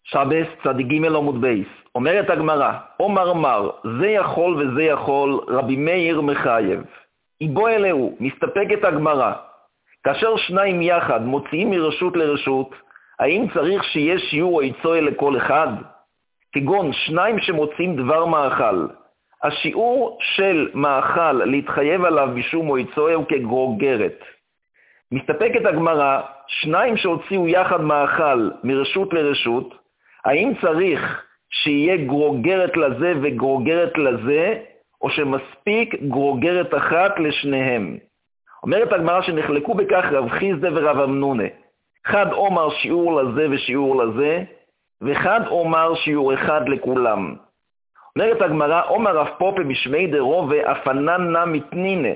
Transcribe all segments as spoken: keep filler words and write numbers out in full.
שבס צדיק ג' עמוד בייס. אומרת הגמרא, אומר מר, זה יכול וזה יכול, רבי מאיר מחייב. איבו אלהו, מסתפקת הגמרא. כאשר שניים יחד מוציאים מרשות לרשות, האם צריך שיהיה שיעור או יצוי לכל אחד? כגון שניים שמוציאים דבר מאכל. השיעור של מאכל להתחייב עליו בשום או יצוי הוא כגרוגרת. מסתפקת הגמרא, שניים שהוציאו יחד מאכל מרשות לרשות, האם צריך שיהיה גרוגרת לזה וגרוגרת לזה, או שמספיק גרוגרת אחת לשניהם? אומרת הגמרא שנחלקו בכך רב חיסדא ורב אמנונה. אחד אומר שיעור לזה ושיעור לזה, ואחד אומר שיעור אחד לכולם. אומרת הגמרא, אומר רב פופה בשמי דרובה, אפננה מתנינה.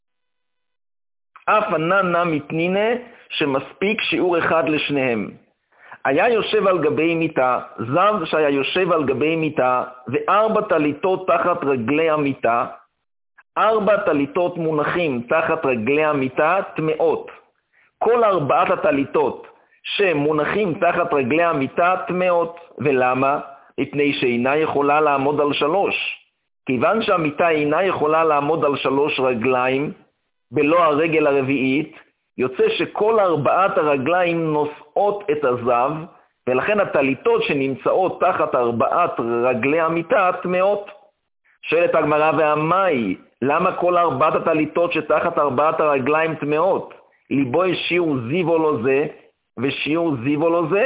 אפננה מתנינה שמספיק שיעור אחד לשניהם. היה יושב על גבי מיטה, זב שהיה יושב על גבי מיטה, וארבע טליתות תחת רגלי המיטה, ארבע טליתות מונחים תחת רגלי המיטה, טמאות. כל ארבעת הטליתות שמונחים תחת רגלי המיטה, טמאות. ולמה? מפני שאינה יכולה לעמוד על שלוש. כיוון שהמיטה אינה יכולה לעמוד על שלוש רגליים, בלא הרגל הרביעית, יוצא שכל ארבעת הרגליים נושאות את הזב, ולכן הטליתות שנמצאות תחת ארבעת רגלי המיטה טמאות. שואלת הגמרא, והמאי, למה כל ארבעת הטליתות שתחת ארבעת הרגליים טמאות? ליבו יש שיעור זיבו לו זה, ושיעור זיבו לו זה?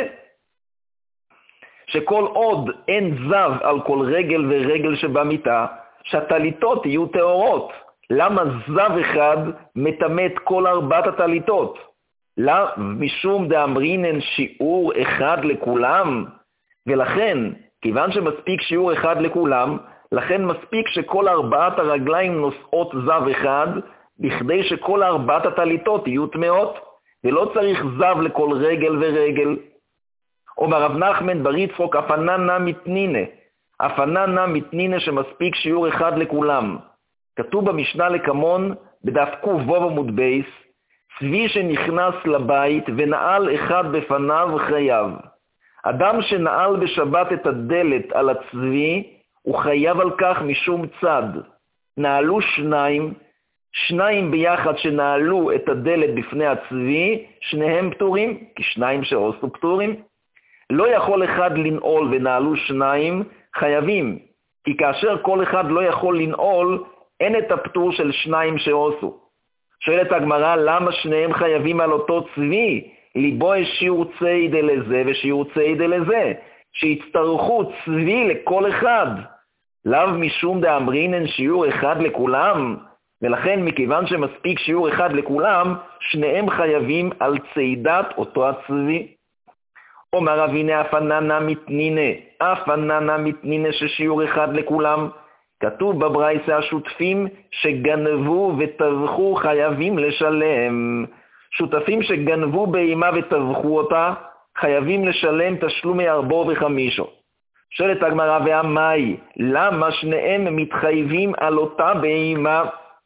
שכל עוד אין זב על כל רגל ורגל שבמיטה, שהטליתות יהיו טהורות. למה זב אחד מטמא כל ארבעת הטליתות? למה? משום דאמרינן שיעור אחד לכולם. ולכן, כיוון שמספיק שיעור אחד לכולם, לכן מספיק שכל ארבעת הרגליים נושאות זב אחד, בכדי שכל ארבעת הטליתות יהיו טמאות, ולא צריך זב לכל רגל ורגל. אומר רב נחמן בר יצחוק, אפננה מתנינה. אפננה מתנינה שמספיק שיעור אחד לכולם. כתוב במשנה לקמון, בדף ק"ו עמוד בייס, צבי שנכנס לבית ונעל אחד בפניו חייב. אדם שנעל בשבת את הדלת על הצבי, הוא חייב על כך משום צד. נעלו שניים, שניים ביחד שנעלו את הדלת בפני הצבי, שניהם פטורים, כי שניים שעושו פטורים. לא יכול אחד לנעול ונעלו שניים, חייבים, כי כאשר כל אחד לא יכול לנעול, אין את הפטור של שניים שעושו. שואלת הגמרא, למה שניהם חייבים על אותו צבי? ליבו יש שיעור ציידה לזה ושיעור ציידה לזה, שיצטרכו צבי לכל אחד. לאו משום דאמרינן שיעור אחד לכולם, ולכן מכיוון שמספיק שיעור אחד לכולם, שניהם חייבים על ציידת אותו הצבי. אומר אביני אפננה מתנינה, אפננה מתנינה ששיעור אחד לכולם. כתוב בברייתא השותפים שגנבו וטבחו חייבים לשלם. שותפים שגנבו בהמה וטבחו אותה, חייבים לשלם תשלומי ארבו וחמישו. שואלת הגמרא, והמאי, למה שניהם מתחייבים על אותה בהמה?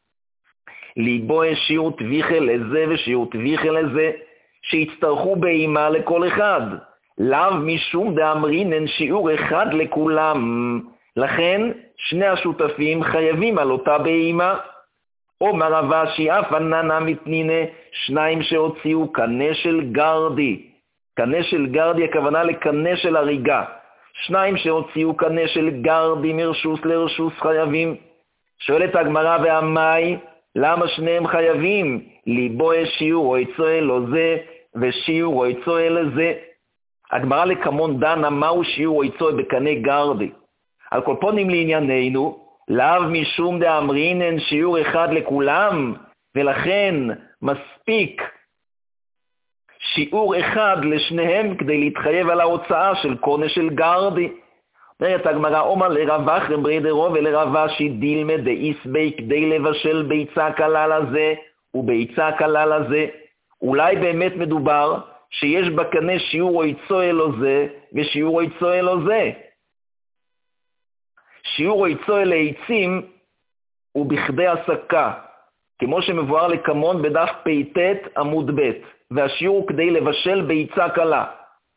ליבו יש שיעור טביחה לזה ושיעור טביחה לזה, שיצטרכו בהמה לכל אחד. לאו משום דאמרינן שיעור אחד לכולם. לכן שני השותפים חייבים על אותה בהמה. אומר רב אשי, אפננה מתנינה, שניים שהוציאו קנה של גרדי. קנה של גרדי, הכוונה לקנה של הריגה. שניים שהוציאו קנה של גרדי מרשוס לרשוס חייבים. שואלת הגמרא, והמאי, למה שניהם חייבים? ליבו יש שיעור או יצואה לו זה, ושיעור או יצואה לזה. הגמרא לקמון דנה, מהו שיעור או יצואה בקנה גרדי? על כל פונים לענייננו, לאו משום דאמרינן שיעור אחד לכולם, ולכן מספיק שיעור אחד לשניהם כדי להתחייב על ההוצאה של קונה של גרדי. אומרת הגמרא, אומר לרב אחרם ברדרו ולרב אשי דילמה דאיס בי כדי לבשל ביצה קלה לזה וביצה קלה לזה. אולי באמת מדובר שיש בקנה שיעור או יצואה לו זה ושיעור או יצואה לו זה. שיעור או יצואה לעצים הוא בכדי הסקה, כמו שמבואר לקמון בדף פ"ט עמוד ב', והשיעור הוא כדי לבשל ביצה קלה.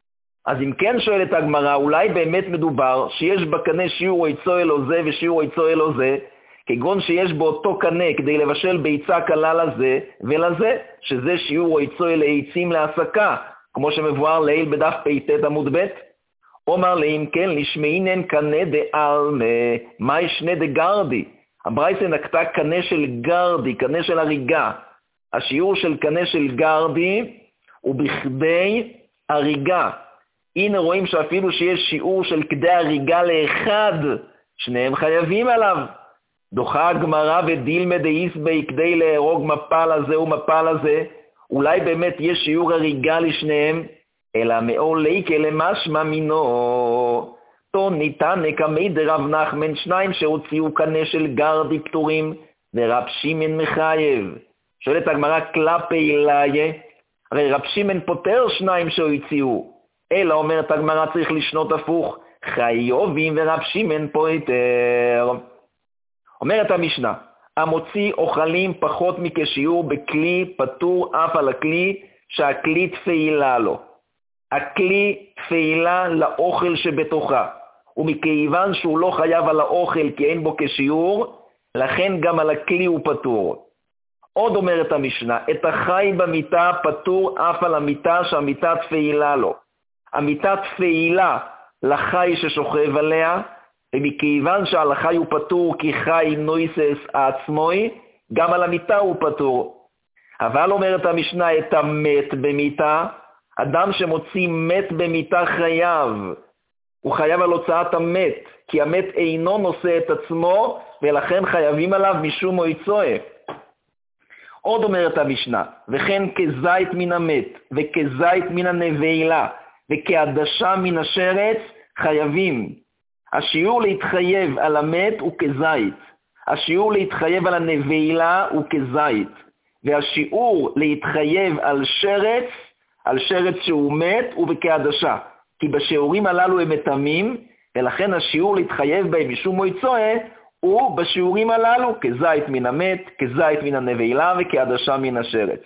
אז אם כן שואלת הגמרא, אולי באמת מדובר שיש בקנה שיעור עצו אלו זה ושיעור עצו אלו זה, כגון שיש באותו קנה כדי לבשל ביצה קלה לזה ולזה, שזה שיעור עצו אלה עצים להסקה, כמו שמבואר לעיל בדף פ"ט עמוד ב'. אומר לי, אם כן, לשמעינן קנה דעלמא, מה ישנה דגרדי? הברייתא נקטה קנה של גרדי, קנה של הריגה. השיעור של קנה של גרדי הוא בכדי הריגה. הנה רואים שאפילו שיש שיעור של כדי הריגה לאחד, שניהם חייבים עליו. דוחה הגמרא ודילמא דאיסבי כדי להרוג מפל הזה ומפל הזה, אולי באמת יש שיעור הריגה לשניהם, אלא מעולי כלמשמע מינו. תו ניתן נקמי דרב נחמן, שניים שהוציאו קנה של גרדי פטורים, ורב שמעון מחייב. שואלת הגמרא כלפי אליה, הרי רב שמעון פוטר שניים שהוציאו, אלא אומרת הגמרא צריך לשנות הפוך, חיובים ורב שמעון פוטר. אומרת המשנה, המוציא אוכלים פחות מכשיעור בכלי פטור אף על הכלי שהכלי תפעילה לו. הכלי תפעילה לאוכל שבתוכה, ומכיוון שהוא לא חייב על האוכל כי אין בו כשיעור, לכן גם על הכלי הוא פטור. עוד אומרת המשנה, את החי במיטה פטור אף על המיטה שהמיטה תפעילה לו. המיטה תפעילה לחי ששוכב עליה, ומכיוון שעל החי הוא פטור כי חי נויסס עצמוי, גם על המיטה הוא פטור. אבל אומרת המשנה, את המת במיטה, אדם שמוציא מת במיטה חייב, הוא חייב על הוצאת המת, כי המת אינו נושא את עצמו, ולכן חייבים עליו משום מויצואה. עוד אומרת המשנה, וכן כזית מן המת, וכזית מן הנבלה, וכעדשה מן השרץ, חייבים. השיעור להתחייב על המת הוא כזית, השיעור להתחייב על הנבלה הוא כזית, והשיעור להתחייב על שרץ, על שרץ שהוא מת הוא בכעדשה, כי בשיעורים הללו הם מתמים, ולכן השיעור להתחייב בהם משום מויצואה, הוא בשיעורים הללו כזית מן המת, כזית מן הנבלה וכעדשה מן השרץ.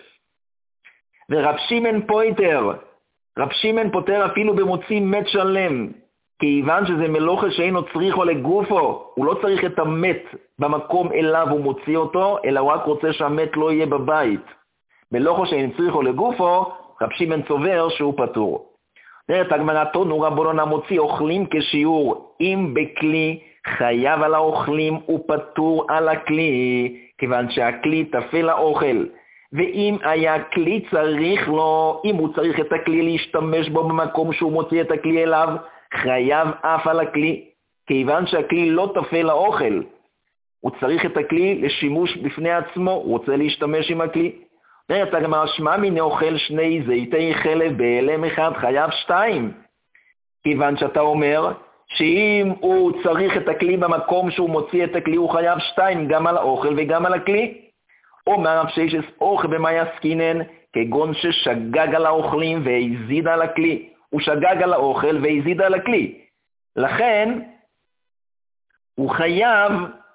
ורב שמעון פוטר, רב שמעון פוטר אפילו במוציא מת שלם, כיוון שזה מלוכה שאינו צריכו לגופו, הוא לא צריך את המת במקום אליו הוא מוציא אותו, אלא הוא רק רוצה שהמת לא יהיה בבית. מלוכה שאינו צריכו לגופו, רב שמעון סובר שהוא פטור. אומרת הגמרא, תנו רבנן המוציא אוכלים כשיעור, אם בכלי חייב על האוכלים ופטור על הכלי, כיוון שהכלי תפל לאוכל. ואם היה כלי צריך לו, אם הוא צריך את הכלי להשתמש בו במקום שהוא מוציא את הכלי אליו, חייב אף על הכלי, כיוון שהכלי לא תפל לאוכל. הוא צריך את הכלי לשימוש בפני עצמו, הוא רוצה להשתמש עם הכלי. אומרת הגמרא, שמע מיני אוכל שני זיתי חלב בהלם אחד, חייב שתיים. כיוון שאתה אומר שאם הוא צריך את הכלי במקום שהוא מוציא את הכלי, הוא חייב שתיים, גם על האוכל וגם על הכלי. אומר רב ששת אוכל במאי עסקינן, כגון ששגג על האוכלים והזיד על הכלי. הוא שגג על האוכל והזיד על הכלי. לכן הוא חייב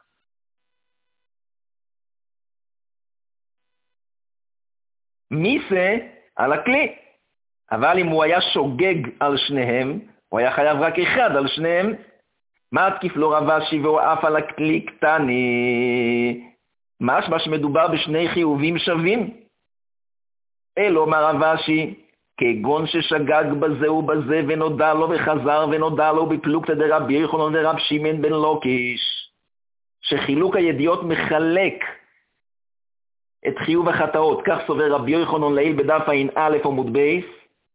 מיסה על הכלי. אבל אם הוא היה שוגג על שניהם, הוא היה חייב רק אחד על שניהם. מה תקיף לו רב אשי והוא אף על הכלי קטני? משמע שמדובר בשני חיובים שווים. אלו מה רב אשי, כגון ששגג בזה ובזה ונודע לו וחזר ונודע לו בפלוגתא דרבי יוחנן ורב שמעון בן לוקיש, שחילוק הידיעות מחלק את חיוב החטאות, כך סובר רבי יוחנן לעיל בדף ע"א עמוד בייס,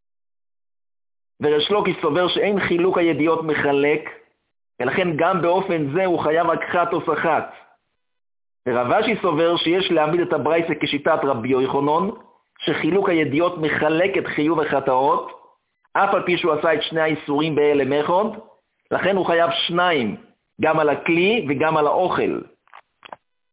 וריש לוקיש סובר שאין חילוק הידיעות מחלק, ולכן גם באופן זה הוא חייב רק חטאוס אחת. ורב אשי סובר שיש להעמיד את הברייתא כשיטת רבי יוחנן, שחילוק הידיעות מחלק את חיוב החטאות, אף על פי שהוא עשה את שני האיסורים בהלם אחד, לכן הוא חייב שניים, גם על הכלי וגם על האוכל.